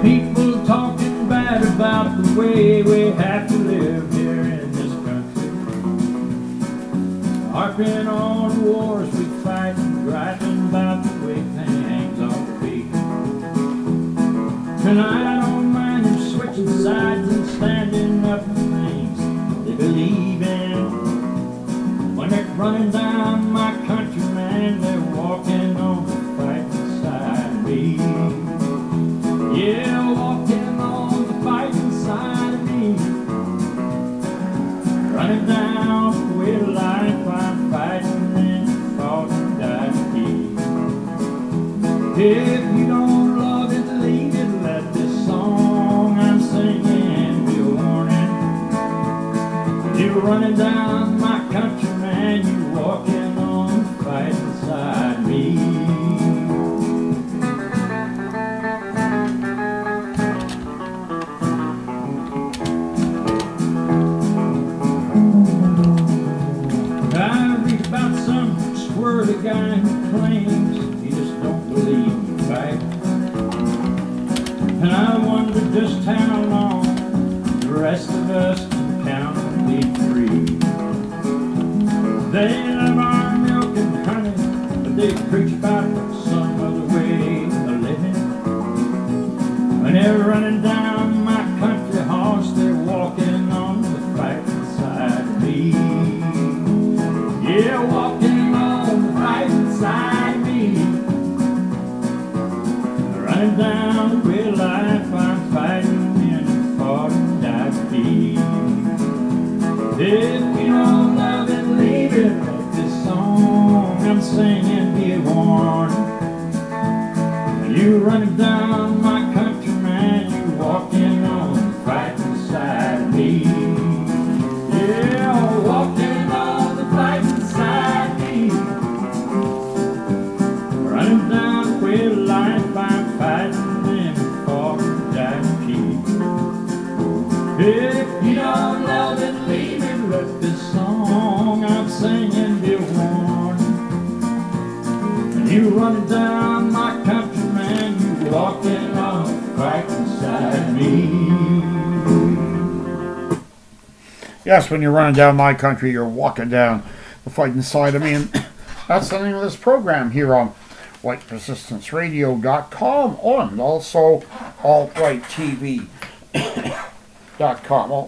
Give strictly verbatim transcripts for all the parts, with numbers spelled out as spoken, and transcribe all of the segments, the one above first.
People talking bad about the way we have to live here in this country. Harping on wars we fight and griping about the way things ought to be. Tonight I don't mind them switching sides and standing up for things they believe in. When they're running down my country, man, they're walking on the fighting side of me. Yeah, walking on the fighting side of me. Running down the way of life, I'm fighting and fought and died to keep. If you don't love it, leave it, let this song I'm singing be a warning. You're running down my country, man, you're walking on the fighting side of me. The guy who claims he just don't believe in fight. And I wonder just how long the rest of us can count and be free. They love our milk and honey, but they preach about some other way of living. When they're running down my country horse, they're walking on the fighting side of me. Yeah, walking side of me. Running down the way of life, I'm fighting and fought and died to be. If you don't love it, leave it. Let this song I'm singing be a warning. You running down my country, man, you walking on the fighting side of me. Yeah, walking on the fighting side of me. Running down the way of life, I'm fighting and fought and died to keep. If you don't love it, leave it. Let this song I'm singing be a warning. And you running down my country, man, you walking on the fighting side of me. Yes, when you're running down my country, you're walking down the fighting side of me. And that's the name of this program here on white resistance radio dot com and also alt right T V dot com. Well,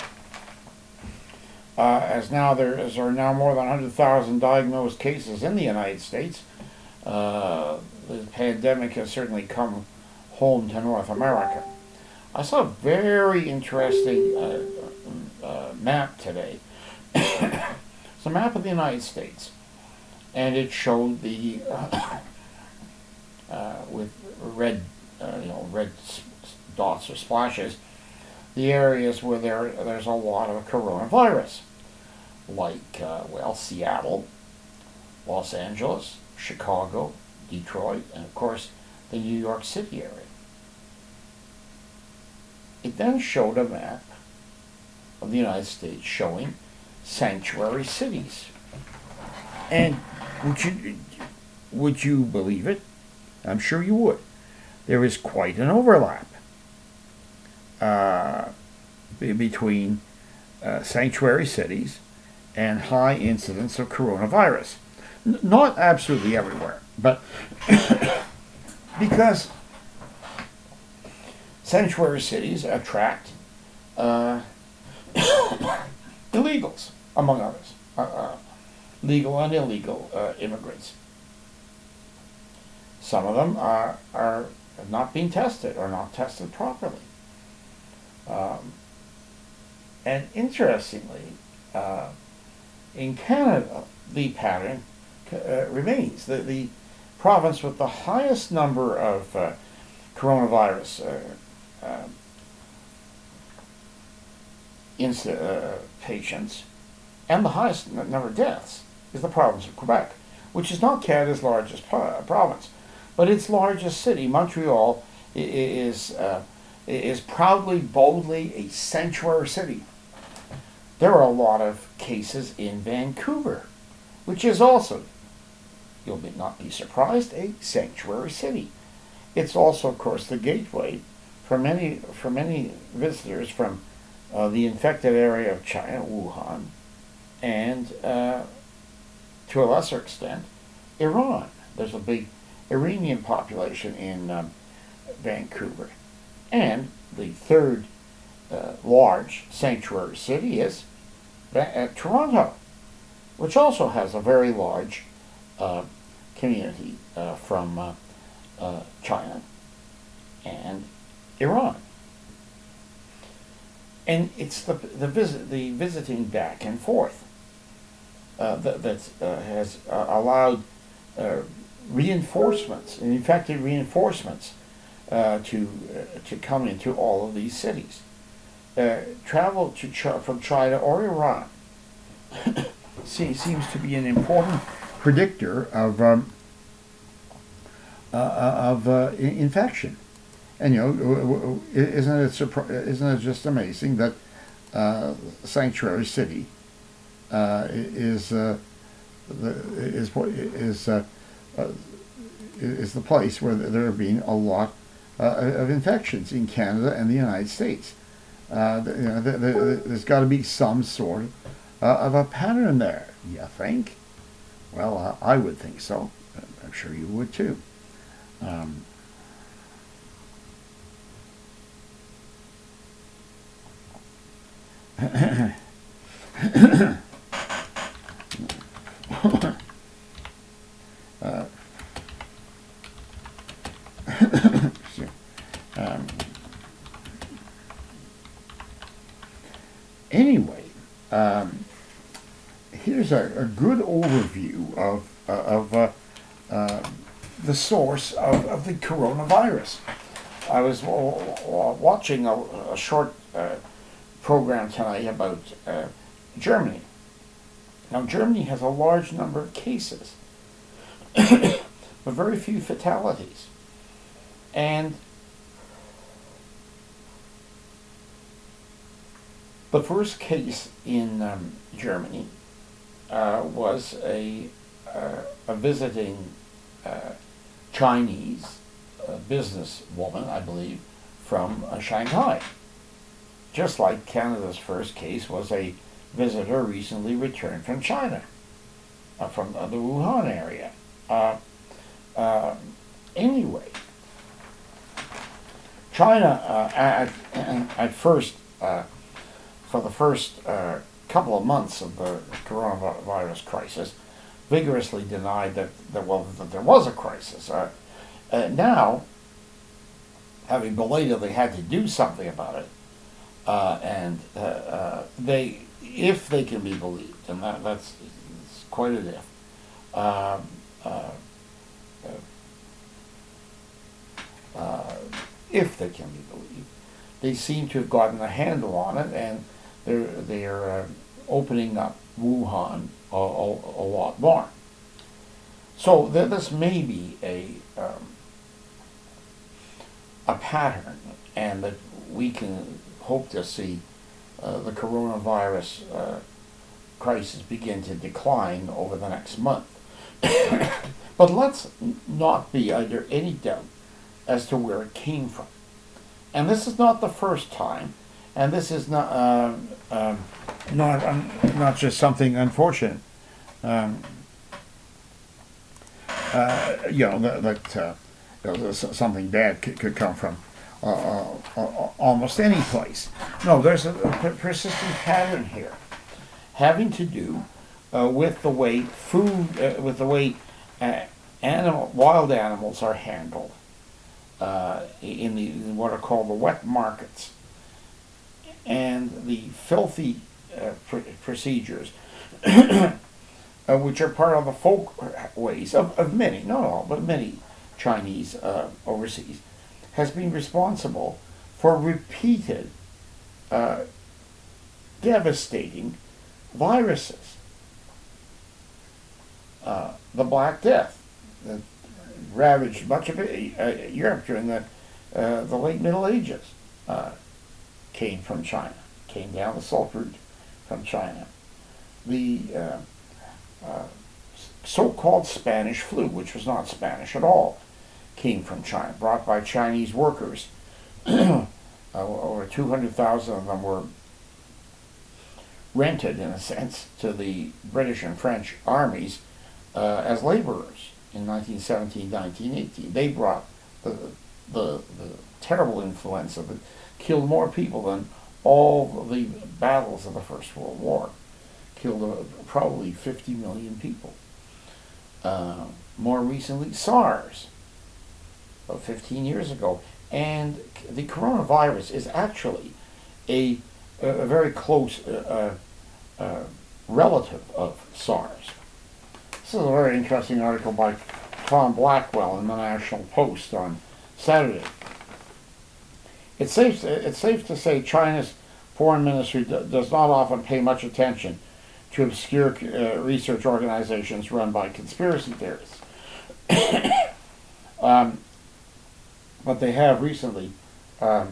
uh, as now there is, are now more than one hundred thousand diagnosed cases in the United States. Uh, the pandemic has certainly come home to North America. I saw a very interesting uh, uh, map today. It's a map of the United States, and it showed the uh, Uh, with red, uh, you know, red dots or splashes, the areas where there there's a lot of coronavirus, like uh, well, Seattle, Los Angeles, Chicago, Detroit, and of course the New York City area. It then showed a map of the United States showing sanctuary cities, and would you would you believe it? I'm sure you would. There is quite an overlap uh, between uh, sanctuary cities and high incidence of coronavirus. N- not absolutely everywhere, but because sanctuary cities attract uh, illegals, among others, uh, uh, legal and illegal uh, immigrants. Some of them are, are not being tested or not tested properly. Um, and interestingly, uh, in Canada, the pattern uh, remains. The, the province with the highest number of uh, coronavirus uh, uh, inc- uh, patients and the highest n- number of deaths is the province of Quebec, which is not Canada's largest pro- province. But its largest city, Montreal, is uh, is proudly, boldly a sanctuary city. There are a lot of cases in Vancouver, which is also, you'll not be surprised, a sanctuary city. It's also, of course, the gateway for many for many visitors from uh, the infected area of China, Wuhan, and uh, to a lesser extent, Iran. There's a big Iranian population in um, Vancouver, and the third uh, large sanctuary city is uh, Toronto, which also has a very large uh, community uh, from uh, uh, China and Iran. And it's the the visit the visiting back and forth uh, that that uh, has uh, allowed uh, reinforcements, and effective reinforcements, uh, to uh, to come into all of these cities. Uh, travel to Ch- from China or Iran see, seems to be an important predictor of um, uh, of uh, infection. And you know, isn't it surpri- isn't it just amazing that uh, Sanctuary City uh, is uh, the, is what is uh, uh, is the place where there have been a lot uh, of infections in Canada and the United States. Uh, you know, the, the, the, there's got to be some sort uh, of a pattern there. You think? Well, uh, I would think so. I'm sure you would too. Um, uh, um, anyway, um, here's a, a good overview of uh, of uh, uh, the source of, of the coronavirus. I was w- w- watching a, a short uh, program tonight about uh, Germany. Now, Germany has a large number of cases, but very few fatalities. And the first case in um, Germany uh, was a, uh, a visiting uh, Chinese uh, businesswoman, I believe, from uh, Shanghai. Just like Canada's first case was a visitor recently returned from China, uh, from uh, the Wuhan area. Uh, uh, anyway, China uh, at, at first, uh, for the first uh, couple of months of the coronavirus crisis, vigorously denied that, that, well, that there was a crisis. Uh, uh, now, having belatedly had to do something about it, Uh, and uh, uh, they, if they can be believed, and that, that's it's quite an if, um, uh, uh, if they can be believed, they seem to have gotten a handle on it, and they're they're uh, opening up Wuhan a, a, a lot more. So th- this may be a um, a pattern, and that we can hope to see uh, the coronavirus uh, crisis begin to decline over the next month. But let's not be under any doubt as to where it came from. And this is not the first time, and this is not uh, um, not um, not just something unfortunate. Um, uh, you know that, that uh, you know, something bad could, could come from Uh, uh, uh, almost any place. No, there's a, a persistent pattern here, having to do uh, with the way food, uh, with the way uh, animal, wild animals are handled uh, in the in what are called the wet markets, and the filthy uh, pr- procedures, uh, which are part of the folk ways of, of many, not all, but many Chinese uh, overseas, has been responsible for repeated uh, devastating viruses. Uh, the Black Death that ravaged much of it, uh, Europe during the, uh, the late Middle Ages uh, came from China, came down the Silk Route from China. The uh, uh, so-called Spanish flu, which was not Spanish at all, came from China, brought by Chinese workers uh, over two hundred thousand of them were rented, in a sense, to the British and French armies uh, as laborers in nineteen seventeen, nineteen eighteen. They brought the, the, the terrible influenza that killed more people than all the battles of the First World War. Killed uh, probably fifty million people. Uh, more recently, SARS, about fifteen years ago. And the coronavirus is actually a, a very close uh, uh, relative of SARS. This is a very interesting article by Tom Blackwell in the National Post on Saturday. It's safe, it's safe to say China's foreign ministry d- does not often pay much attention to obscure uh, research organizations run by conspiracy theorists. um, but they have recently um,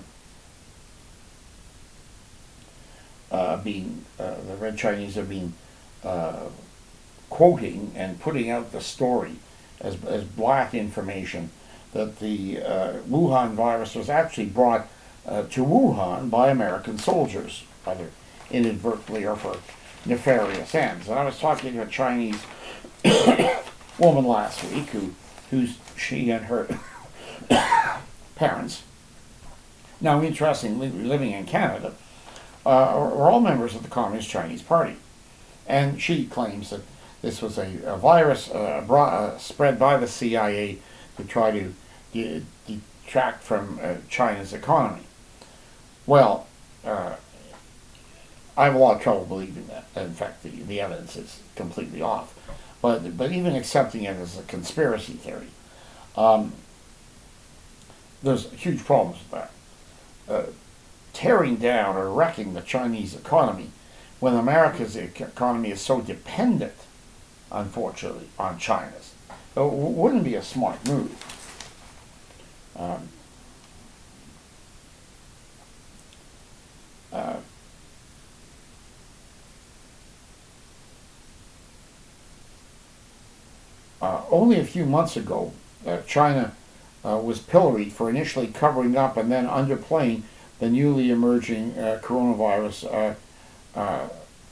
uh, been, uh, the Red Chinese have been uh, quoting and putting out the story as, as black information that the uh, Wuhan virus was actually brought uh, to Wuhan by American soldiers, either inadvertently or for nefarious ends. And I was talking to a Chinese woman last week who, who's she and her parents, now interestingly living in Canada, uh, are, are all members of the Communist Chinese Party. And she claims that this was a, a virus uh, brought, uh, spread by the C I A to try to de- detract from uh, China's economy. Well, uh, I have a lot of trouble believing that. In fact, the, the evidence is completely off. But but even accepting it as a conspiracy theory, um, there's huge problems with that. Uh, tearing down or wrecking the Chinese economy when America's economy is so dependent, unfortunately, on China's, it wouldn't be a smart move. Um, uh, Uh, only a few months ago, uh, China uh, was pilloried for initially covering up and then underplaying the newly emerging uh, coronavirus uh, uh,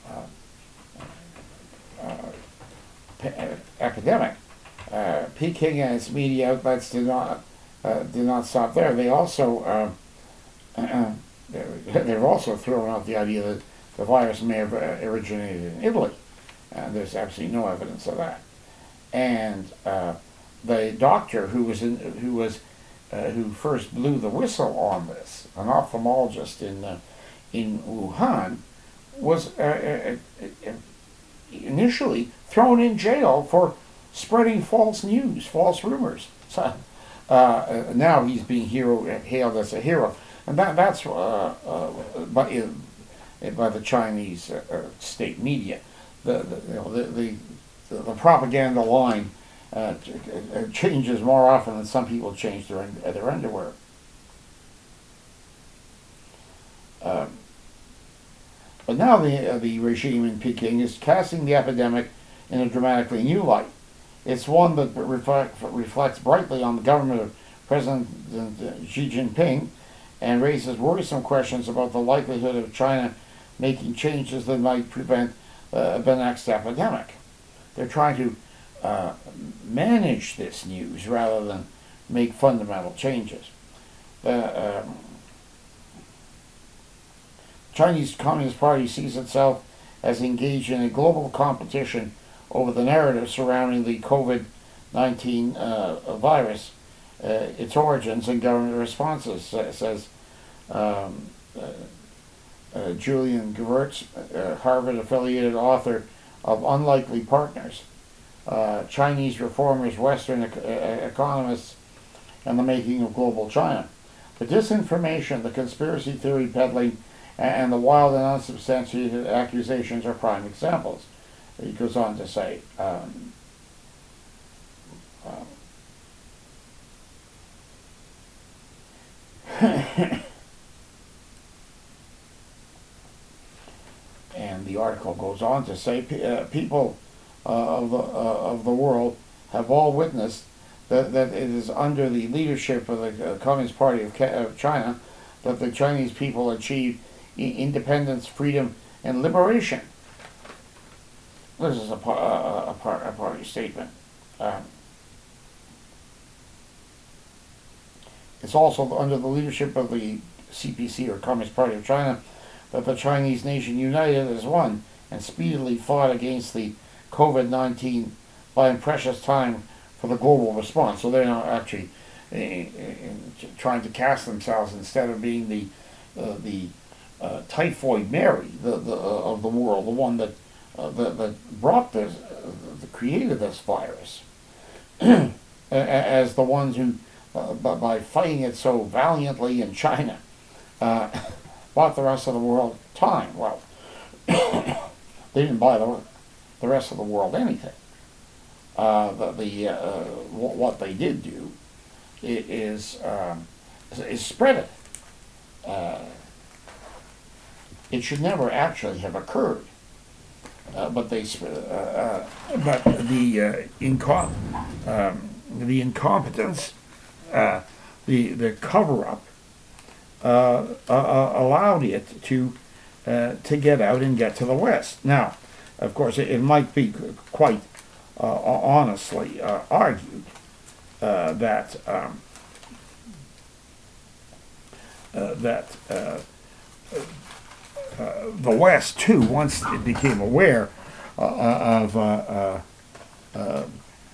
uh, uh, p- epidemic. Uh, Peking and its media outlets did not uh, did not stop there. They also uh, they've also thrown out the idea that the virus may have originated in Italy, and there's absolutely no evidence of that. And uh, the doctor who was in, who was uh, who first blew the whistle on this, an ophthalmologist in uh, in Wuhan, was uh, uh, uh, initially thrown in jail for spreading false news, false rumors. So uh, now he's being hero hailed as a hero, and that that's uh, uh, by by the Chinese uh, state media. The the, you know, the, the The propaganda line uh, changes more often than some people change their their underwear. Um, but now the uh, the regime in Peking is casting the epidemic in a dramatically new light. It's one that reflect, reflects brightly on the government of President Xi Jinping and raises worrisome questions about the likelihood of China making changes that might prevent uh, the next epidemic. They're trying to uh, manage this news rather than make fundamental changes. The um, Chinese Communist Party sees itself as engaged in a global competition over the narrative surrounding the COVID nineteen uh, virus, uh, its origins, and government responses, says um, uh, uh, Julian Gewirtz, uh, Harvard-affiliated author of Unlikely Partners, uh, Chinese Reformers, Western ec- Economists, and the Making of Global China. The disinformation, the conspiracy theory peddling, and the wild and unsubstantiated accusations are prime examples. He goes on to say, um, uh, and the article goes on to say, uh, people uh, of the uh, of the world have all witnessed that, that it is under the leadership of the uh, Communist Party of, of China that the Chinese people achieved independence, freedom, and liberation. This is a, a, a, part, a party statement. Um, it's also under the leadership of the C P C, or Communist Party of China, that the Chinese nation united as one and speedily fought against the COVID nineteen, buying precious time for the global response. So they're now actually uh, uh, trying to cast themselves, instead of being the uh, the uh, typhoid Mary the, the, uh, of the world, the one that uh, that, that brought this, uh, that created this virus, as the ones who, uh, by fighting it so valiantly in China, uh, bought the rest of the world time. Well, they didn't buy the the rest of the world anything. Uh, the, the uh, what they did do is um, is spread it. Uh, it should never actually have occurred, uh, but they uh, uh, but the uh, incom um, the incompetence, uh, the the cover up, uh, uh, allowed it to uh, to get out and get to the West. Now, of course, it, it might be quite uh, honestly uh, argued uh, that um, uh, that uh, uh, the West too, once it became aware uh, of uh, uh, uh,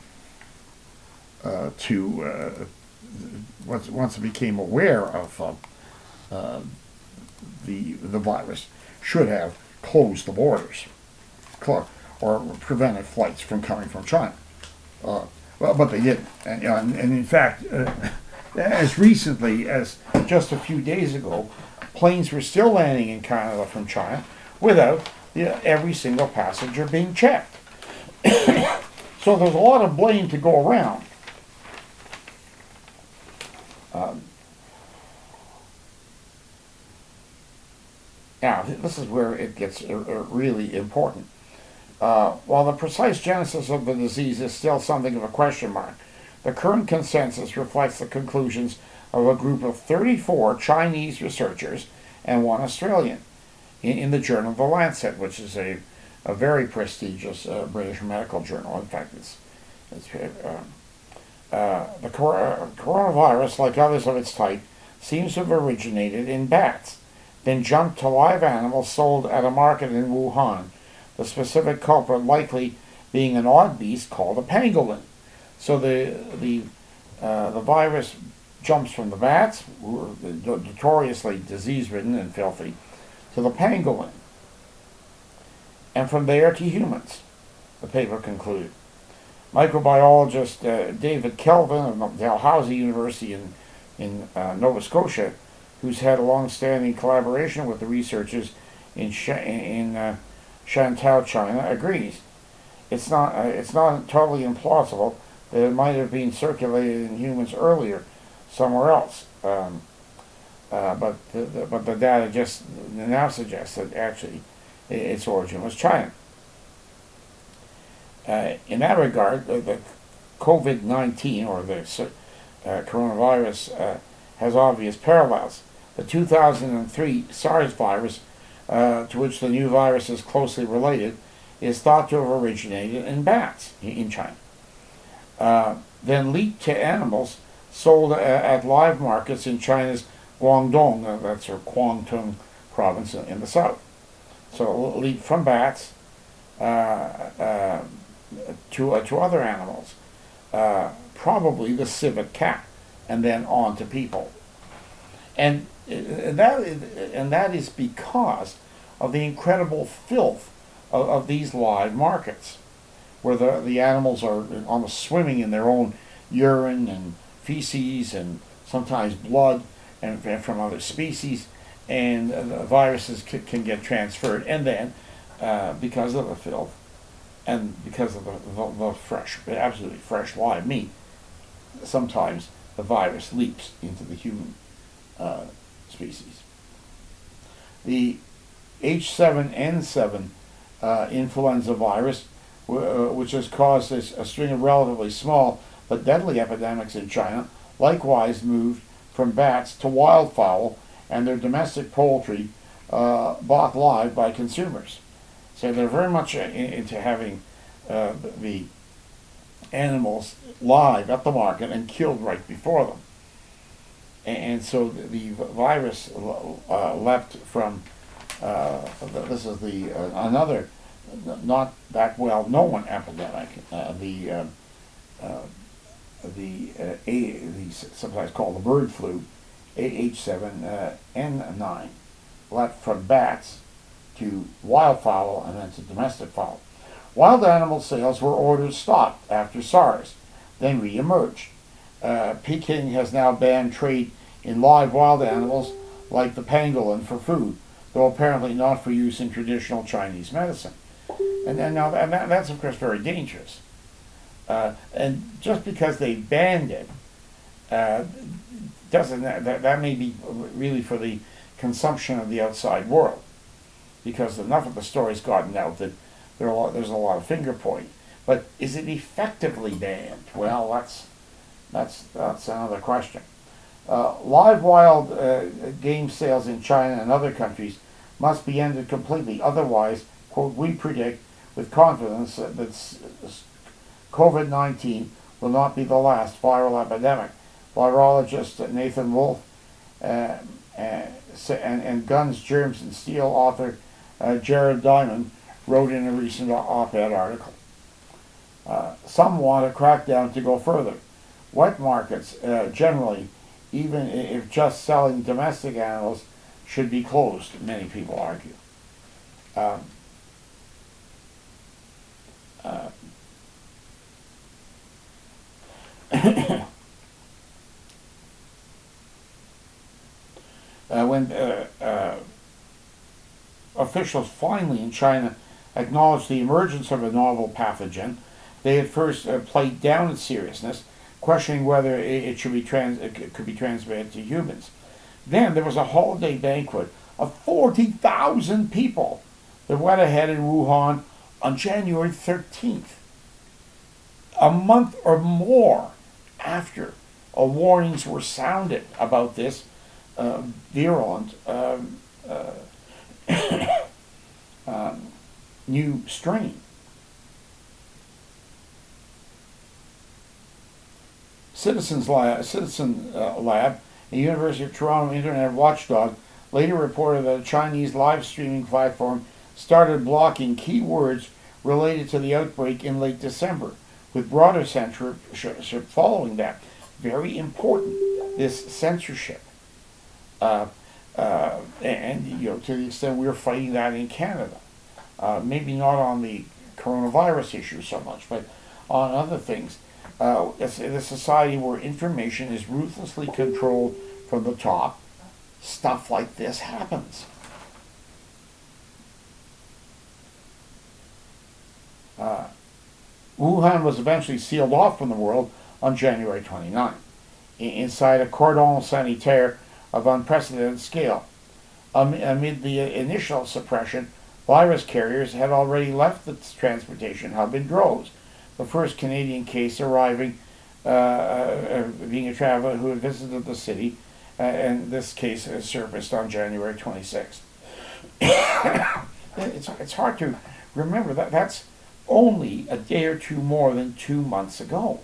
uh, to uh, once once it became aware of uh, uh, the the virus, should have closed the borders, or prevented flights from coming from China. Uh, well, but they didn't, and, you know, and, and in fact, uh, as recently as just a few days ago, planes were still landing in Canada from China without you know, every single passenger being checked. So there's a lot of blame to go around. Um, now, this is where it gets uh, really important. Uh, while the precise genesis of the disease is still something of a question mark, the current consensus reflects the conclusions of a group of thirty-four Chinese researchers and one Australian in, in the journal The Lancet, which is a, a very prestigious uh, British medical journal. In fact, it's, it's uh, uh, the cor- uh, coronavirus, like others of its type, seems to have originated in bats, then jumped to live animals sold at a market in Wuhan, the specific culprit likely being an odd beast called a pangolin. So the the uh, the virus jumps from the bats, who are notoriously disease-ridden and filthy, to the pangolin, and from there to humans, the paper concluded. Microbiologist uh, David Kelvin of Dalhousie University in, in uh, Nova Scotia, who's had a long-standing collaboration with the researchers in, Sh- in uh, Shantou, China, agrees. It's not, uh, it's not totally implausible that it might have been circulated in humans earlier, somewhere else. Um, uh, but, the, the, but the data just now suggests that actually its origin was China. Uh, in that regard, the, the COVID nineteen, or the uh, coronavirus, uh, has obvious parallels. The two thousand three SARS virus, uh, to which the new virus is closely related, is thought to have originated in bats in China. Uh, then leaked to animals sold at, at live markets in China's Guangdong, uh, that's her Guangdong province in, in the south. So leaked from bats uh, uh, to uh, to other animals, uh, probably the civet cat, and then on to people. And and that is, and that is because of the incredible filth of, of these live markets, where the the animals are almost swimming in their own urine and feces and sometimes blood and, and from other species, and uh, the viruses can, can get transferred, and then uh, because of the filth and because of the, the, the fresh, absolutely fresh live meat, sometimes the virus leaks into the human uh, species. The H seven N seven uh, influenza virus, w- uh, which has caused a, a string of relatively small but deadly epidemics in China, likewise moved from bats to wildfowl and their domestic poultry uh, bought live by consumers. So they're very much in, into having uh, the animals live at the market and killed right before them. And so the virus uh, left from, uh, this is the uh, another not that well known epidemic, uh, the uh, uh, the uh, a, the sometimes called the bird flu, A H seven N nine, left from bats to wildfowl and then to domestic fowl. Wild animal sales were ordered stopped after SARS, then re-emerged. Uh, Peking has now banned trade in live wild animals like the pangolin for food, though apparently not for use in traditional Chinese medicine. And, and now and that, that's of course very dangerous. Uh, and just because they banned it, uh, doesn't that, that may be really for the consumption of the outside world, because enough of the story's gotten out that there are a lot, there's a lot of finger pointing. But is it effectively banned? Well, that's that's that's another question. Uh, live wild uh, game sales in China and other countries must be ended completely. Otherwise, quote, we predict with confidence that COVID nineteen will not be the last viral epidemic. Virologist Nathan Wolfe uh, uh, and, and Guns, Germs, and Steel author uh, Jared Diamond wrote in a recent op-ed article. Uh, some want a crackdown to go further. Wet markets uh, generally, even if just selling domestic animals, should be closed, many people argue. Um, uh, uh, when uh, uh, officials finally in China acknowledged the emergence of a novel pathogen, they at first uh, played down its seriousness, questioning whether it, it should be trans it could be transmitted to humans. Then there was a holiday banquet of forty thousand people that went ahead in Wuhan on January thirteenth, a month or more after uh, warnings were sounded about this uh, virulent um, uh, um, new strain. Citizens Lab, Citizen uh, Lab, a University of Toronto internet watchdog, later reported that a Chinese live streaming platform started blocking keywords related to the outbreak in late December, with broader censorship following that. Very important, this censorship. Uh, uh, and, you know, to the extent we're fighting that in Canada. Uh, maybe not on the coronavirus issue so much, but on other things. Uh, it's in a society where information is ruthlessly controlled from the top, stuff like this happens. Uh, Wuhan was eventually sealed off from the world on January twenty-ninth, inside a cordon sanitaire of unprecedented scale. Um, amid the initial suppression, virus carriers had already left the transportation hub in droves. The first Canadian case arriving, uh, uh, being a traveler who had visited the city, uh, and this case has surfaced on January twenty-sixth. it's, it's hard to remember that that's only a day or two more than two months ago.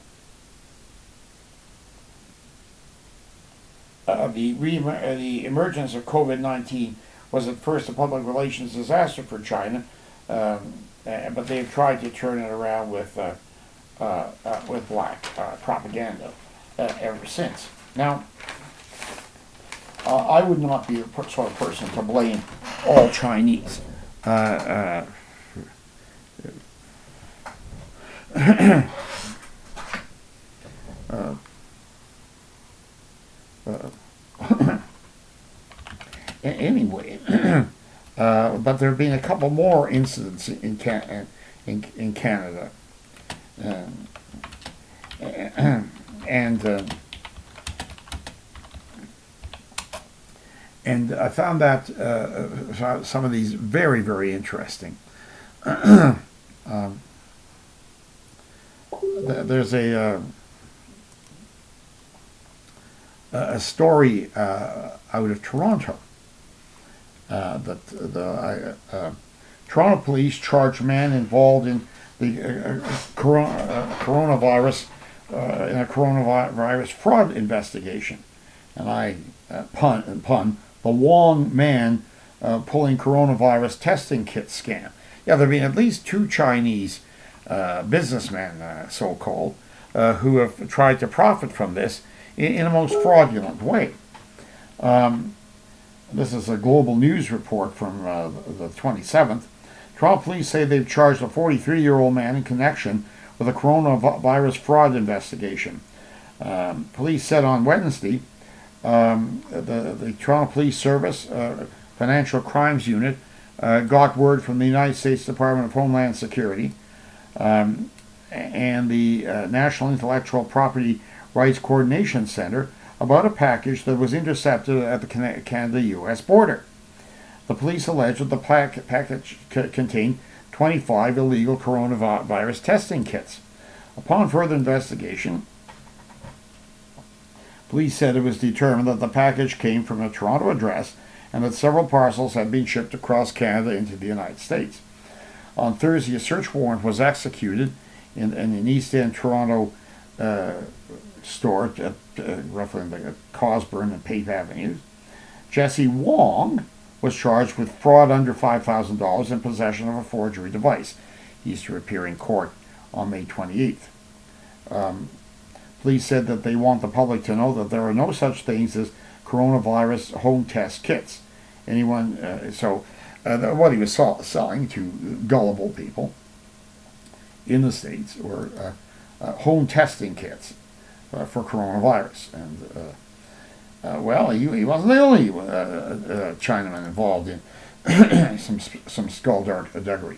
Uh, the, re- uh, the emergence of COVID nineteen was at first a public relations disaster for China, um, uh, but they've tried to turn it around with uh, uh, uh, with black uh, propaganda uh, ever since. Now, uh, I would not be the sort of person to blame all Chinese. Uh, uh, uh, uh, anyway, uh, but there have been a couple more incidents in Can- in, in Canada, um, and uh, and I found that uh, some of these very very interesting. um, there's a uh, a story uh, out of Toronto uh, that the uh, uh, Toronto police charged a man involved in the uh, corona, uh, coronavirus uh, in a coronavirus fraud investigation, and I uh, pun and pun the Wong man uh, pulling coronavirus testing kit scam. Yeah, there have been at least two Chinese uh, businessmen, uh, so-called, uh, who have tried to profit from this in, in a most fraudulent way. Um, this is a Global News report from uh, the twenty-seventh. Toronto police say they've charged a forty-three-year-old man in connection with a coronavirus fraud investigation. Um, police said on Wednesday um, the, the Toronto Police Service uh, Financial Crimes Unit uh, got word from the United States Department of Homeland Security um, and the uh, National Intellectual Property Rights Coordination Center about a package that was intercepted at the Canada U S border. The police alleged that the package contained twenty-five illegal coronavirus testing kits. Upon further investigation, police said it was determined that the package came from a Toronto address and that several parcels had been shipped across Canada into the United States. On Thursday, a search warrant was executed in, in an East End Toronto uh, store at uh, roughly in the Cosburn and Pape Avenues. Jesse Wong was charged with fraud under five thousand dollars and possession of a forgery device. He's to appear in court on May twenty-eighth. Um, police said that they want the public to know that there are no such things as coronavirus home test kits. Anyone, uh, so uh, what he was selling to gullible people in the States were uh, uh, home testing kits uh, for coronavirus. And uh, uh, well, he, he wasn't the only uh, uh, Chinaman involved in some some skullduggery.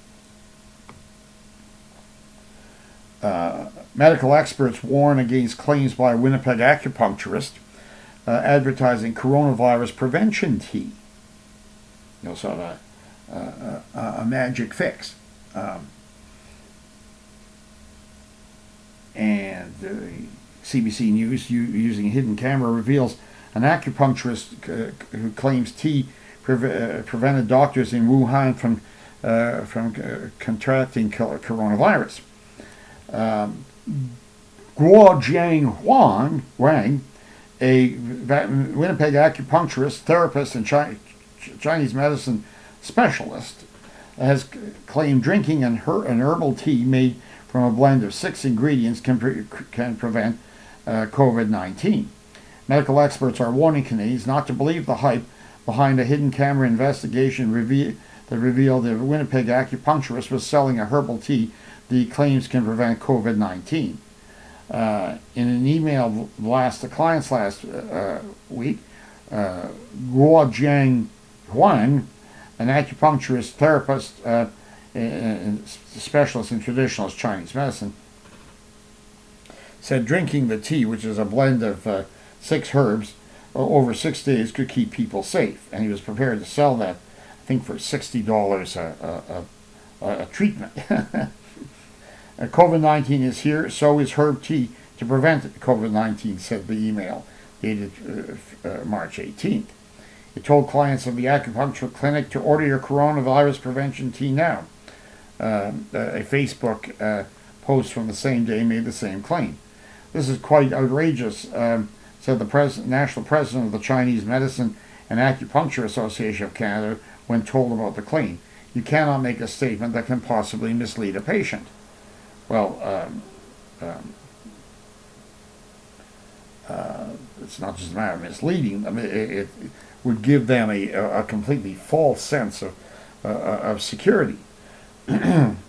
Uh, medical experts warn against claims by a Winnipeg acupuncturist uh, advertising coronavirus prevention tea. You know, sort of a, a, a magic fix. Um, and uh, C B C News, u- using a hidden camera, reveals an acupuncturist uh, who claims tea pre- uh, prevented doctors in Wuhan from uh, from uh, contracting coronavirus. Um, Guo Jiang Huang, Wang, a Winnipeg acupuncturist, therapist, and Chi- Chinese medicine specialist, has claimed drinking an, her- an herbal tea made from a blend of six ingredients can, pre- can prevent uh, COVID nineteen. Medical experts are warning Canadians not to believe the hype behind a hidden camera investigation reve- that revealed the Winnipeg acupuncturist was selling a herbal tea the claims can prevent COVID nineteen. Uh, in an email blast to clients last uh, week, uh, Guo Jiang Huang, an acupuncturist therapist uh, and specialist in traditional Chinese medicine, said drinking the tea, which is a blend of uh, six herbs, over six days could keep people safe. And he was prepared to sell that, I think, for sixty dollars a, a, a, a treatment. COVID nineteen is here, so is herb tea to prevent COVID nineteen, said the email dated uh, uh, March eighteenth. It told clients of the acupuncture clinic to order your coronavirus prevention tea now. Uh, a Facebook uh, post from the same day made the same claim. This is quite outrageous, um, said the pres- national president of the Chinese Medicine and Acupuncture Association of Canada when told about the claim. You cannot make a statement that can possibly mislead a patient. Well, um, um, uh, it's not just a matter of misleading. I mean, it, it would give them a, a completely false sense of uh, of security. An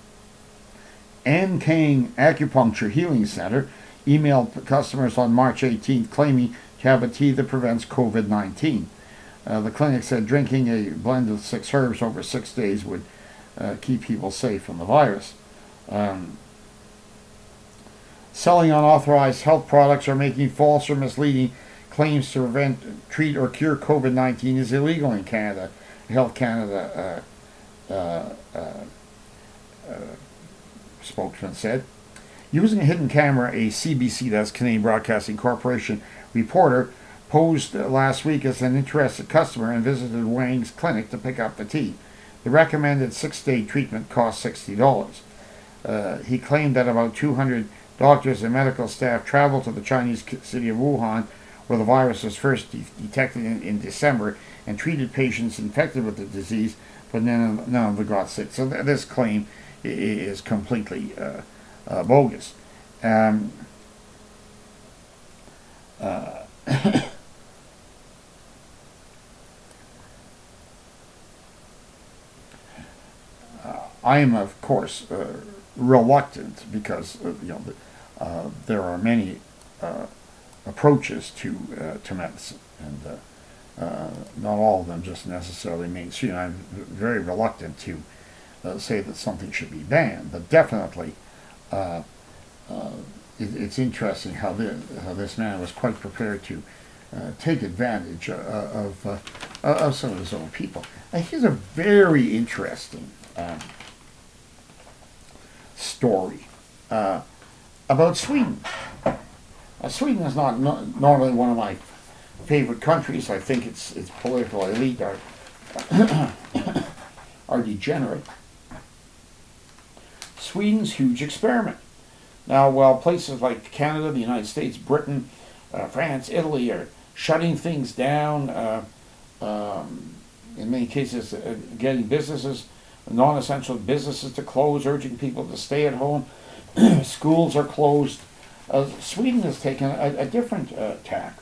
Kang Acupuncture Healing Center emailed customers on March eighteenth claiming to have a tea that prevents COVID nineteen. Uh, the clinic said drinking a blend of six herbs over six days would uh, keep people safe from the virus. Um, selling unauthorized health products or making false or misleading claims to prevent, treat, or cure COVID nineteen is illegal in Canada. Health Canada uh, uh, uh, uh, spokesman said. Using a hidden camera, a C B C, that's Canadian Broadcasting Corporation, reporter posed last week as an interested customer and visited Wang's clinic to pick up the tea. The recommended six-day treatment cost sixty dollars. Uh, he claimed that about two hundred doctors and medical staff traveled to the Chinese city of Wuhan, where the virus was first de- detected in, in December, and treated patients infected with the disease, but none of, none of them got sick. So th- this claim i- is completely uh, uh, bogus. Um, uh, I am, of course, uh, reluctant because uh, you know uh, there are many uh, approaches to uh, to medicine, and uh, uh, not all of them just necessarily mainstream. I'm very reluctant to uh, say that something should be banned, but definitely uh, uh, it, it's interesting how this, how this man was quite prepared to uh, take advantage uh, of uh, of some of his own people. And here's a very interesting Um, story uh, about Sweden. Uh, Sweden is not no- normally one of my favorite countries. I think its its political elite are are degenerate. Sweden's huge experiment. Now, while places like Canada, the United States, Britain, uh, France, Italy are shutting things down, uh, um, in many cases uh, getting businesses, non-essential businesses to close, urging people to stay at home. Schools are closed. Uh, Sweden has taken a, a different uh, tack.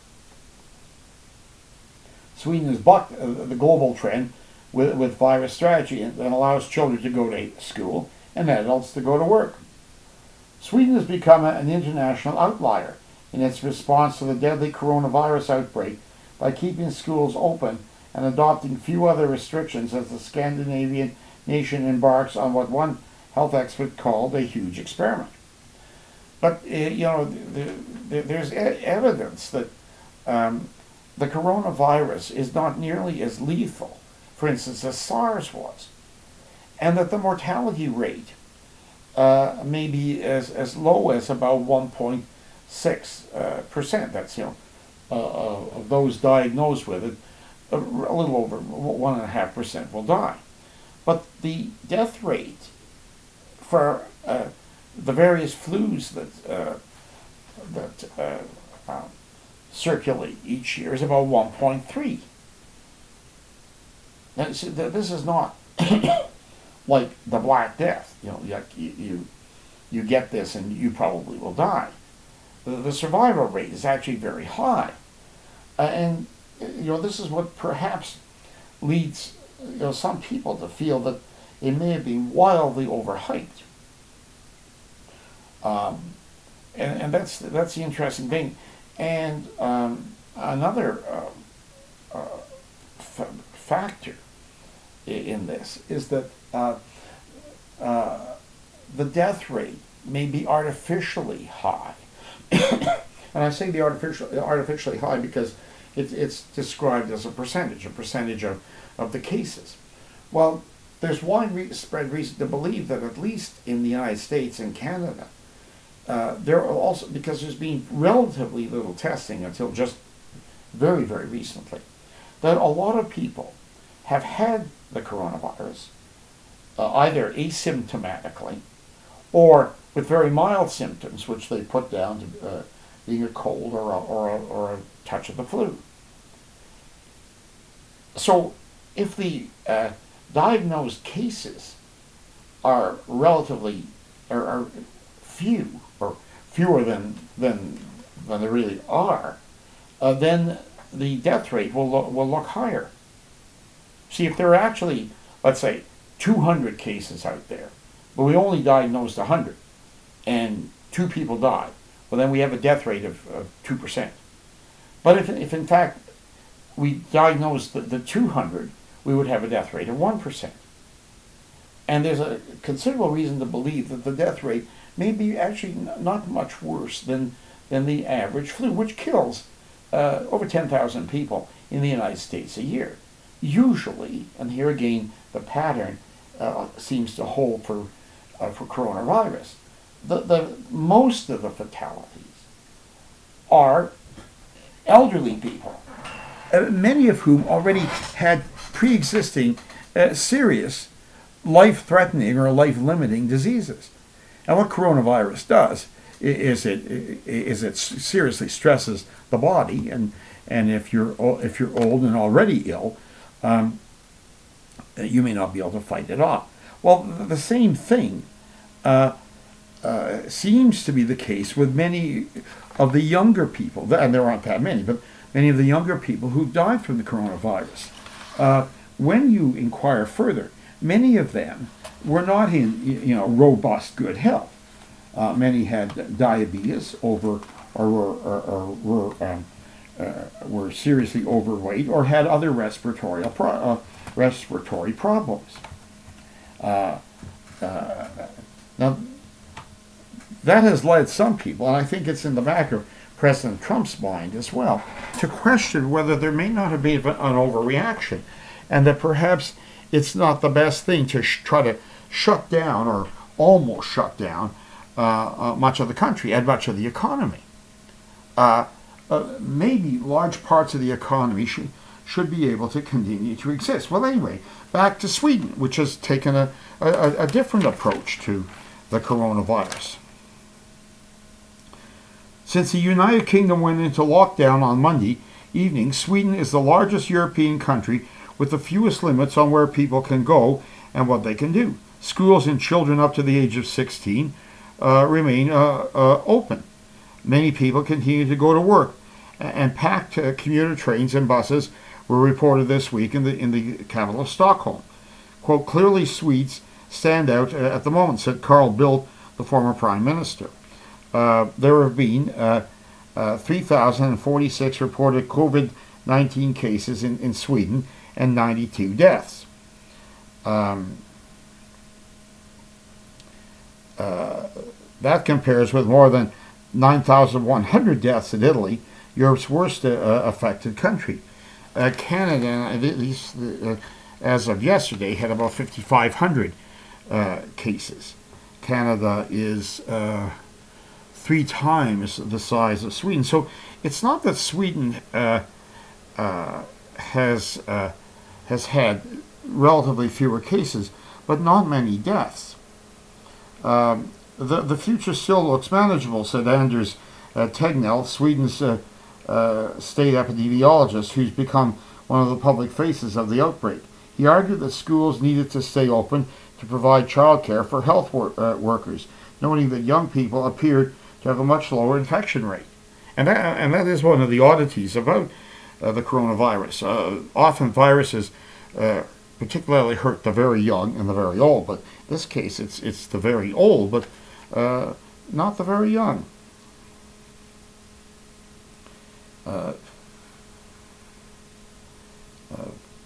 Sweden has bucked uh, the global trend with, with virus strategy and, and allows children to go to school and adults to go to work. Sweden has become a, an international outlier in its response to the deadly coronavirus outbreak by keeping schools open and adopting few other restrictions as the Scandinavian nation embarks on what one health expert called a huge experiment. But, uh, you know, the, the, there's e- evidence that um, the coronavirus is not nearly as lethal, for instance, as SARS was, and that the mortality rate uh, may be as, as low as about one point six percent. That's, you know, uh, of those diagnosed with it, a, a little over one point five percent will die. But the death rate for uh, the various flus that uh, that uh, uh, circulate each year is about one point three. Now, see, this is not like the Black Death. You know, you, you you get this and you probably will die. The, the survival rate is actually very high, uh, and you know this is what perhaps leads you know some people to feel that it may have been wildly overhyped. Um, and, and that's that's the interesting thing. And um, another uh, uh, f- factor in this is that uh, uh, the death rate may be artificially high. And I say the artificial, artificially high because it, it's described as a percentage, a percentage of, of the cases. Well, there's widespread reason to believe that at least in the United States and Canada, uh, there are also, because there's been relatively little testing until just very, very recently, that a lot of people have had the coronavirus uh, either asymptomatically or with very mild symptoms, which they put down to uh, being a cold or a, or, a, or a touch of the flu. So if the uh, diagnosed cases are relatively are, are few or fewer than than than there really are, uh, then the death rate will look, will look higher. See, if there are actually, let's say, two hundred cases out there, but we only diagnosed one hundred, and two people died, well, then we have a death rate of, of two percent. But if, if in fact we diagnosed the, the two hundred, we would have a death rate of one percent. And there's a considerable reason to believe that the death rate may be actually n- not much worse than, than the average flu, which kills uh, over ten thousand people in the United States a year. Usually, and here again the pattern uh, seems to hold for, uh, for coronavirus, the, the, most of the fatalities are elderly people, uh, many of whom already had pre-existing uh, serious life-threatening or life-limiting diseases. And what coronavirus does is it is it seriously stresses the body, and and if you're if you're old and already ill, um, you may not be able to fight it off. Well, the same thing uh, uh, seems to be the case with many of the younger people, and there aren't that many, but many of the younger people who died from the coronavirus. Uh, when you inquire further, many of them were not in you know robust good health. Uh, many had diabetes, over or were or, or were um, uh, were seriously overweight, or had other respiratory pro- uh, respiratory problems. Uh, uh, now, that has led some people, and I think it's in the back of President Trump's mind as well, to question whether there may not have been an overreaction, and that perhaps it's not the best thing to sh- try to shut down or almost shut down uh, uh, much of the country and much of the economy. Uh, uh, maybe large parts of the economy should should be able to continue to exist. Well, anyway, back to Sweden, which has taken a, a, a different approach to the coronavirus. Since the United Kingdom went into lockdown on Monday evening, Sweden is the largest European country with the fewest limits on where people can go and what they can do. Schools and children up to the age of sixteen uh, remain uh, uh, open. Many people continue to go to work, and packed uh, commuter trains and buses were reported this week in the in the capital of Stockholm. Quote, clearly Swedes stand out uh, at the moment, said Carl Bildt, the former prime minister. Uh, there have been uh, uh, three thousand forty-six reported COVID nineteen cases in, in Sweden and ninety-two deaths. Um, uh, that compares with more than nine thousand one hundred deaths in Italy, Europe's worst uh, affected country. Uh, Canada, at least uh, as of yesterday, had about fifty-five hundred uh, cases. Canada is uh, three times the size of Sweden. So it's not that Sweden uh, uh, has uh, has had relatively fewer cases, but not many deaths. Um, the the future still looks manageable, said Anders uh, Tegnell, Sweden's uh, uh, state epidemiologist, who's become one of the public faces of the outbreak. He argued that schools needed to stay open to provide childcare for health wor- uh, workers, noting that young people appeared to have a much lower infection rate. And that, and that is one of the oddities about uh, the coronavirus. Uh, often viruses uh, particularly hurt the very young and the very old, but in this case it's it's the very old, but uh, not the very young. Uh, uh,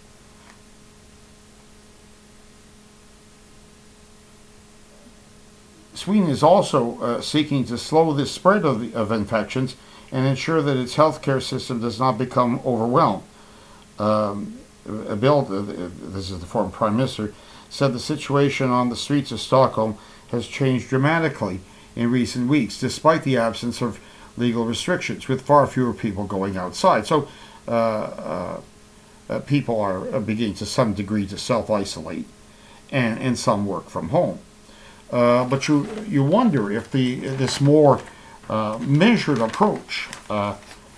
Sweden is also uh, seeking to slow the spread of, the, of infections and ensure that its healthcare system does not become overwhelmed. Um, Bill, this is the former prime minister, said the situation on the streets of Stockholm has changed dramatically in recent weeks, despite the absence of legal restrictions, with far fewer people going outside. So uh, uh, uh, people are beginning to some degree to self-isolate, and, and some work from home. Uh, but you you wonder if the this more uh, measured approach uh,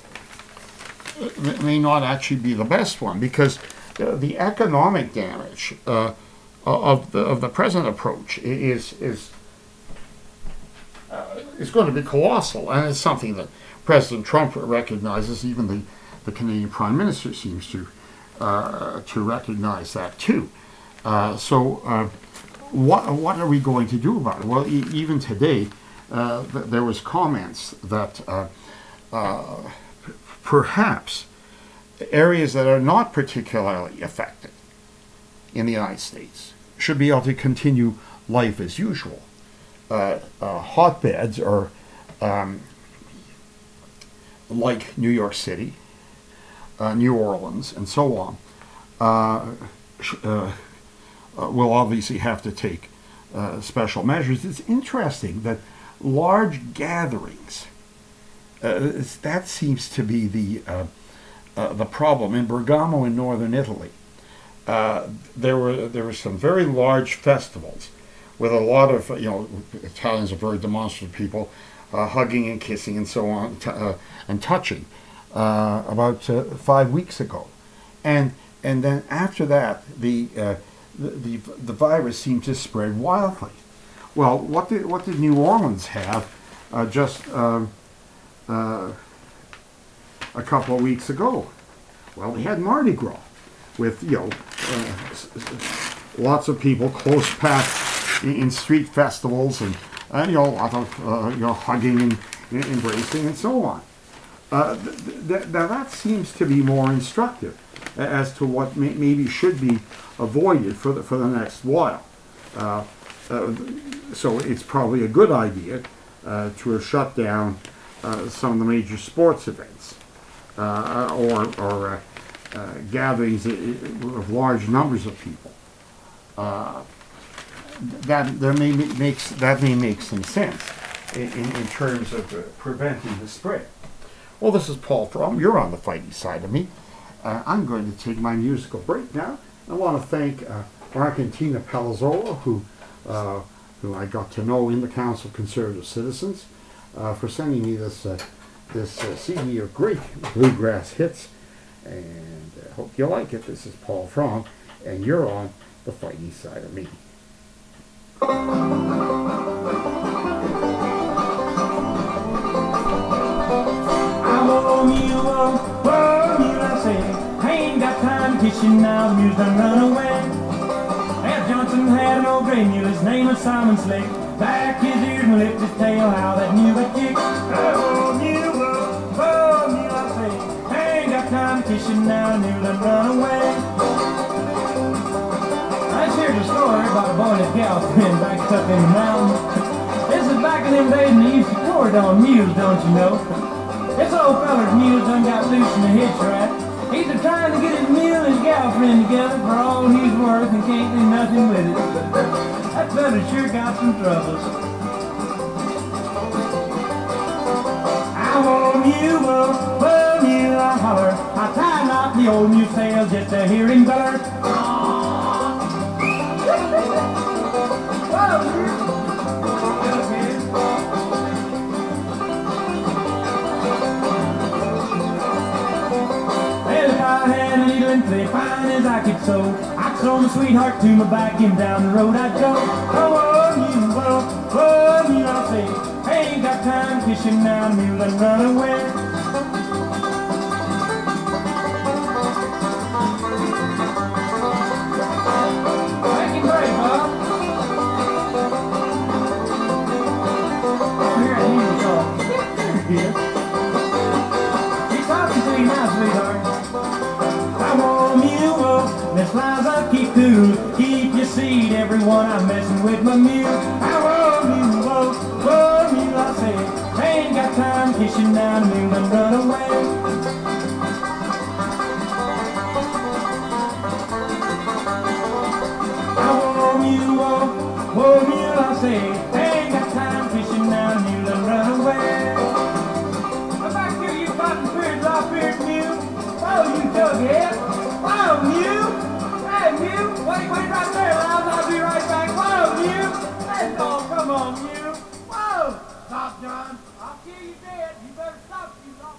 may not actually be the best one, because the, the economic damage uh, of the of the present approach is is uh, is going to be colossal, and it's something that President Trump recognizes. Even the, the Canadian Prime Minister seems to uh, to recognize that too. Uh, so. Uh, What what are we going to do about it? Well, e- even today, uh, th- there was comments that uh, uh, p- perhaps areas that are not particularly affected in the United States should be able to continue life as usual. Uh, uh, hotbeds are um, like New York City, uh, New Orleans, and so on. Uh, sh- uh, Uh, will obviously have to take uh, special measures. It's interesting that large gatherings Uh, that seems to be the uh, uh, the problem in Bergamo in northern Italy. Uh, there were there were some very large festivals with a lot of, you know, Italians are very demonstrative people, uh, hugging and kissing and so on, t- uh, and touching, uh, about uh, five weeks ago, and and then after that the, uh, the the the virus seemed to spread wildly. Well, what did what did New Orleans have uh, just um, uh, a couple of weeks ago? Well, they had Mardi Gras with, you know, uh, s- s- lots of people close packed in, in street festivals, and uh, you know, a lot of uh, you know, hugging and, and embracing and so on. Uh, th- th- now that seems to be more instructive as to what may- maybe should be avoided for the for the next while. Uh, uh, so it's probably a good idea uh, to have shut down uh, some of the major sports events uh, or or uh, uh, gatherings of large numbers of people. Uh, that there may ma- makes that may make some sense in, in, in terms of uh, preventing the spread. Well, this is Paul Fromm. You're on the fighting side of me. Uh, I'm going to take my musical break now. I want to thank uh, Mark and Tina Palazzolo, who uh, who I got to know in the Council of Conservative Citizens, uh, for sending me this uh, this uh, C D of great bluegrass hits. And I uh, hope you like it. This is Paul Fromm, and you're on the fighting side of me. I'm a mule, oh, mule, I say. I ain't got time to kiss you now, the mule's done run away. Al Johnson had an old gray mule, his name was Simon Slick. Back his ears and licked his tail, how that mule got kicked. Oh, mule, oh, mule, I say. I ain't got time to kiss you now, the mule done run away. I just heard a story about a boy and his girlfriend back up in the mountains. This is back in them days when they used to court on mules, don't you know? This old feller's mule done got loose in the hitch rack. He's a trying to get his mule and his girlfriend together for all he's worth and can't do nothing with it. That fella sure got some troubles. I want a mule, oh, oh, mule, I holler. I tie out the old mule's tail just to hear him beller. As fine as I could sew, I'd throw my sweetheart to my back and down the road I'd go. Oh, oh, mule, oh, oh, mule, I'll say. I ain't got time to kiss you now, mule, and run away. Make it break, Bob. Oh, here, mule talk. Here. He's talking to you now, sweetheart. Miss Liza, keep cool, keep your seat, everyone, I'm messing with my mule. I want mule, whoa, whoa, mule, I say. I ain't got time kissing down the mule and run away. I want mule, whoa, whoa, mule, I say. I ain't got time kissing down the mule and run away. I'm back here, you cotton beard, law beard mule. Oh, you jughead. Oh, mule. Hey, mule, wait, wait right there, Loud. I'll be right back. Whoa, mule. Hey, oh, come on, mule. Whoa. Stop, John. I'll kill you dead. You better stop, you lot.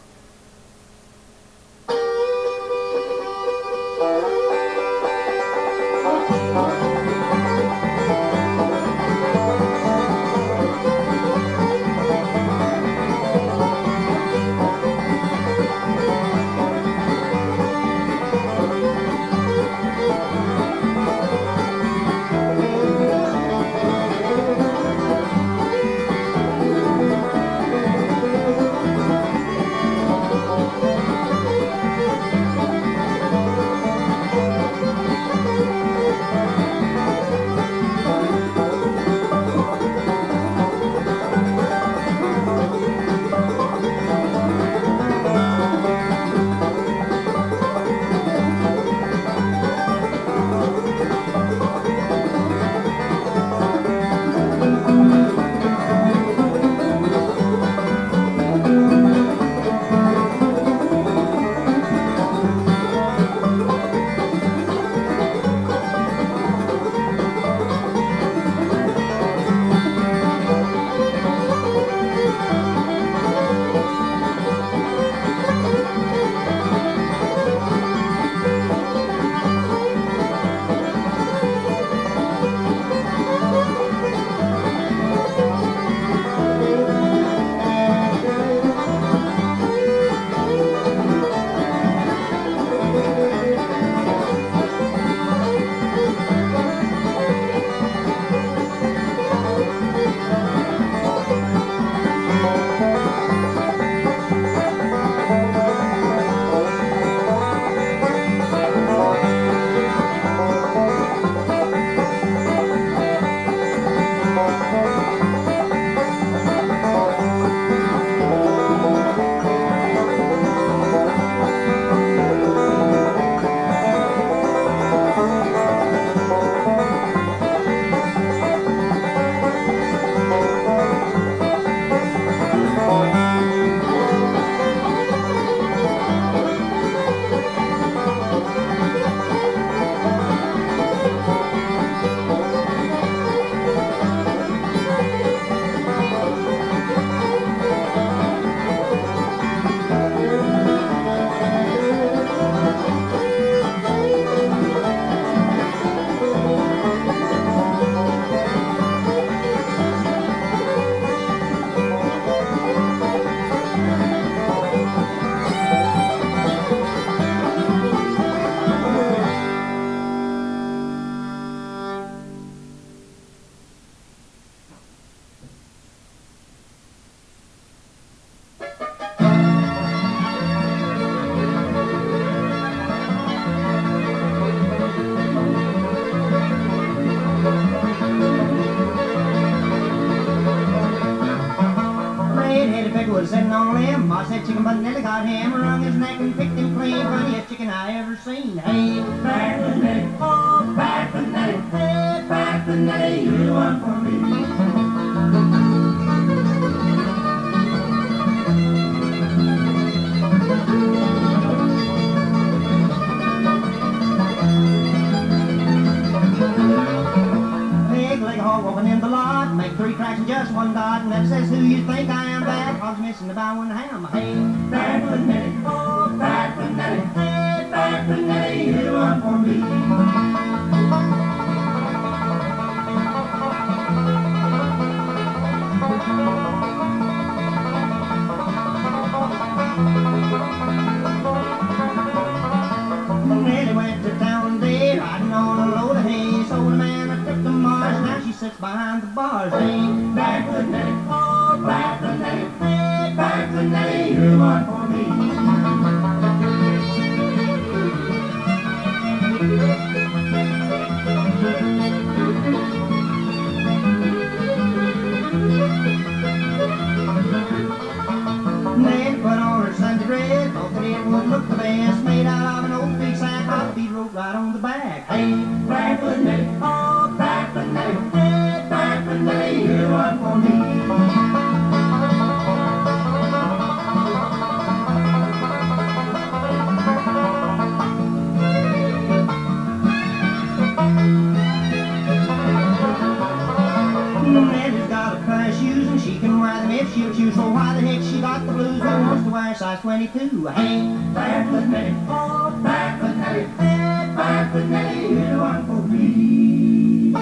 I said chicken, but Nelly got him, wrung his neck and picked him clean. Funniest chicken I ever seen. Hey, Backward Nelly, oh, Backward Nelly, hey, Backward Nelly, you're the one for me. Walking in the lot, make three cracks and just one dot, and that says who you think I am. Bad hogs missing about one ham. Hey, Backward Nelly, oh, Backward Nelly, hey, Backward Nelly, you're the one for me. Nelly went to town day, riding on a load of hay, sold a man a trip to Mars. Now she sits behind the bars. Hey, Backward Nelly, oh, Backward Nelly, hey, Backward Nelly, you're the one for me. Nelly put on her Sunday dress, thought that it would look the best, made out of an old big sack, I'll be wrote right on the back. Hey, Backward Nelly, oh, Backward Nelly, hey, Backward Nelly, you're the one for me. Nelly's got a pair of shoes and she can wear them if she'll choose. So why the heck she got the blues? Who wants to wear size twenty-two? Hey, Backward Nelly, oh, Backward Nelly, hey, Backward Nelly, you're the one for me.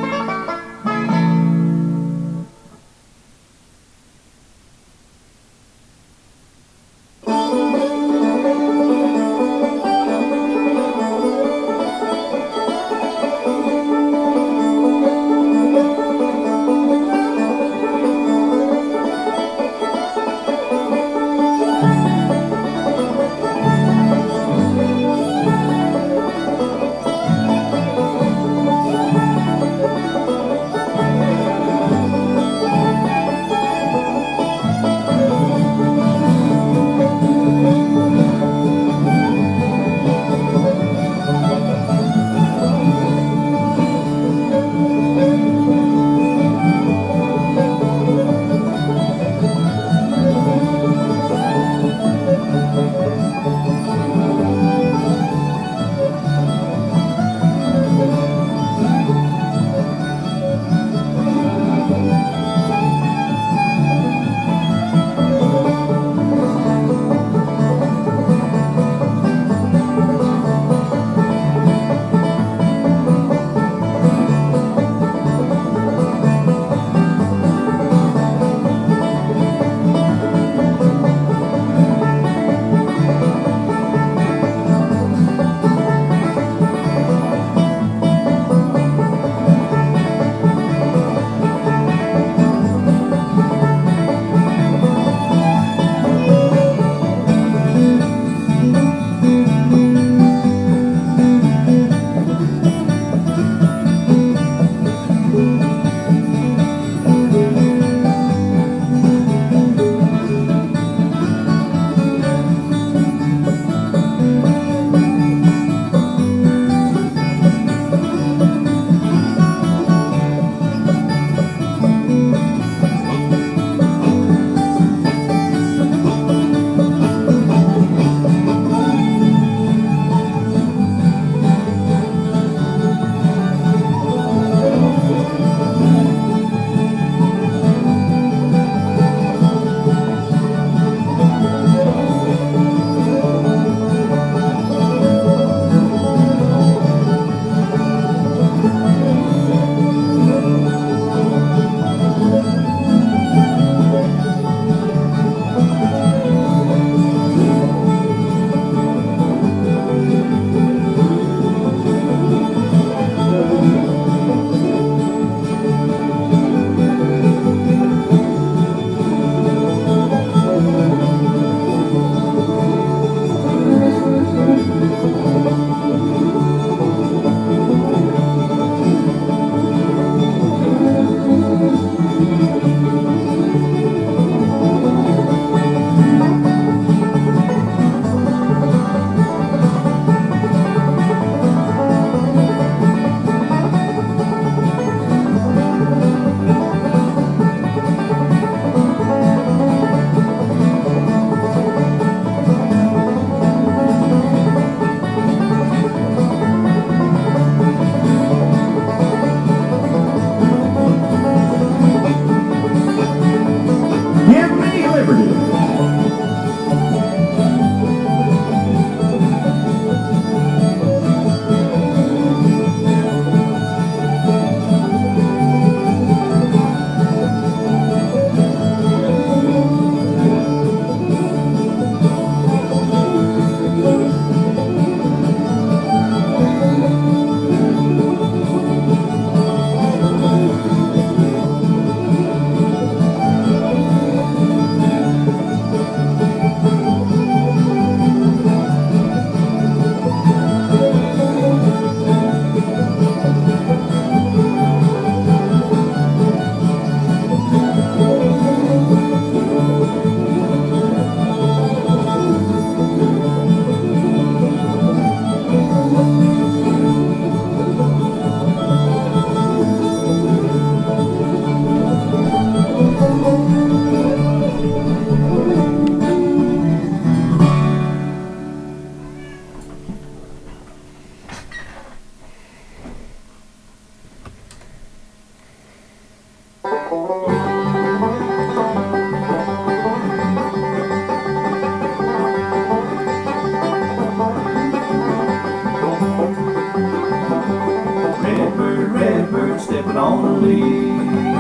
stepping on a leaf.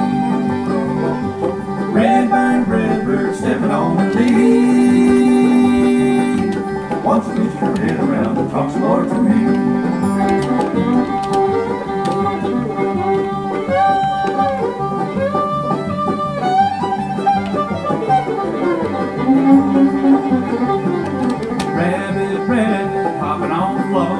Redbird, redbird, stepping on a leaf. Won't you get your head around and talk some more to me? Rabbit, rabbit, hopping on the floor.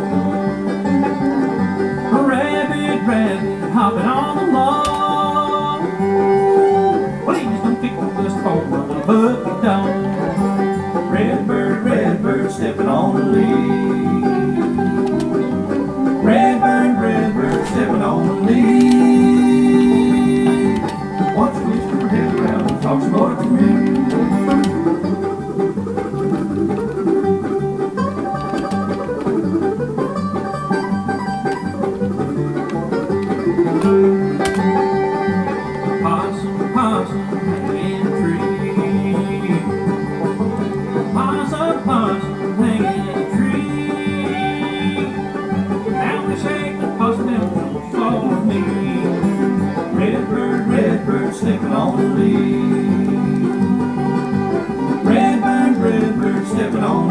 Rabbit, rabbit, hopping on the lawn. Please don't kick the dust for a bucket down. Redbird, redbird, stepping on a leaf. Redbird, redbird, stepping on a leaf. Won't you twist your head around and talk some more to me? Possum, possum, hanging in a tree. Possum, possum, hanging in a tree. Now we shake the possum and don't follow me. Redbird, redbird, stepping on a leaf. Redbird, redbird, stepping on a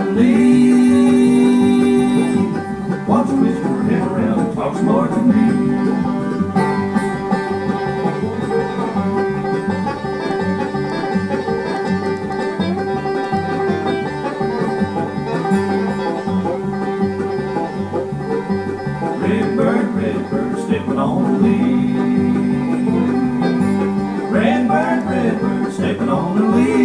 leaf. Won't you twist your head around and talk some more to me? Redbird, redbird, stepping on a leaf. Redbird, redbird, stepping on a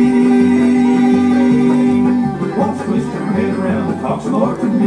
leaf. Won't you twist your head around and talk some more to me?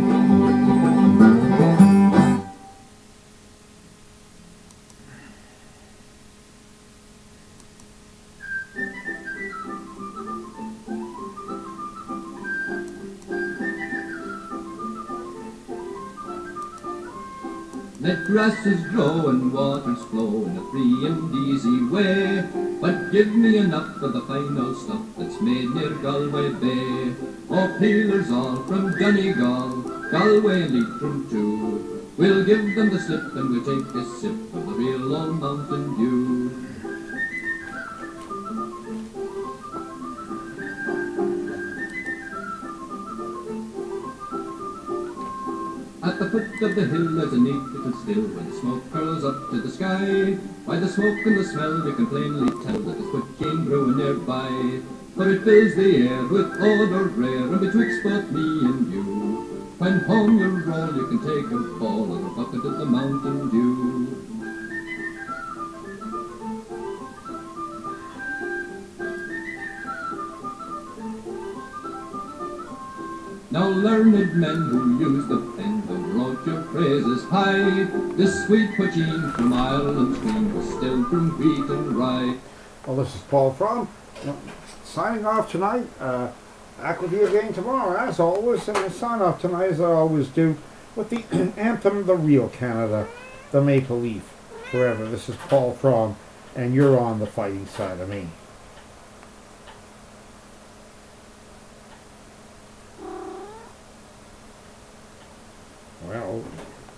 Let grasses grow and waters flow in a free and easy way, but give me enough of the fine old stuff that's made near Galway Bay. Oh, peelers all from Donegal, Galway and Leitrim too. We'll give them the slip and we'll take a sip of the real old Mountain Dew. At the foot of the hill there's a neat little still where the smoke curls up to the sky. By the smoke and the smell you can plainly tell that there's poteen brewing nearby. For it fills the air with odour rare and betwixt both me and you. When home you roll you can take a fall on a bucket of the Mountain Dew. Now learned men who use the pen will wrote your praises high. This sweet poteen from Ireland's queen was still from wheat and rye. Well, this is Paul Fromm, signing off tonight. Uh, back with you again tomorrow, as always, and I sign off tonight, as I always do, with the anthem of the real Canada, the Maple Leaf, forever. This is Paul Fromm, and you're on the fighting side of me. Well...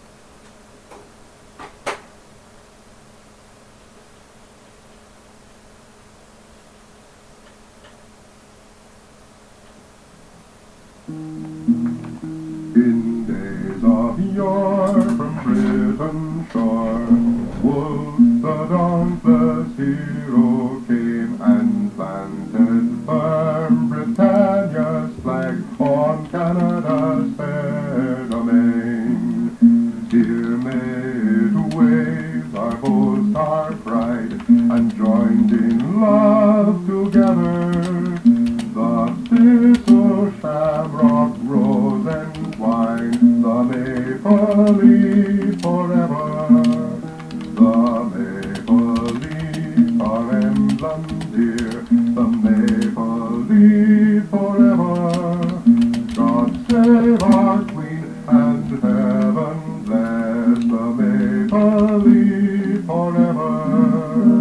In days of yore from Britain's shore, Wolfe the dauntless hero came and planted firm Britannia's flag on Canada's fair domain. Here may it wave our boast, our pride, and joined in love together. The thistle, shamrock, rose, and wine, the maple leaf forever. The maple leaf, our emblem dear, the maple leaf forever. God save our Queen, and heaven bless the maple leaf forever.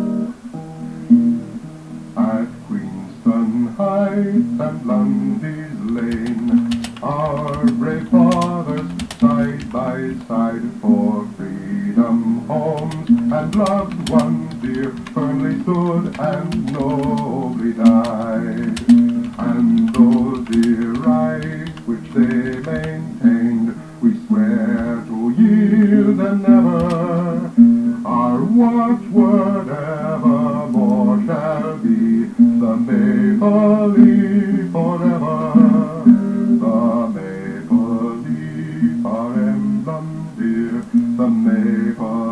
At Queenston Heights and Lundy's Lane, our brave fathers side by side for freedom homes and loved ones dear firmly stood and nobly died. And those dear rights which they maintained, we swear to yield and never. Our watchword evermore shall be the maple leaf forever. The maple leaf, our emblem dear, the maple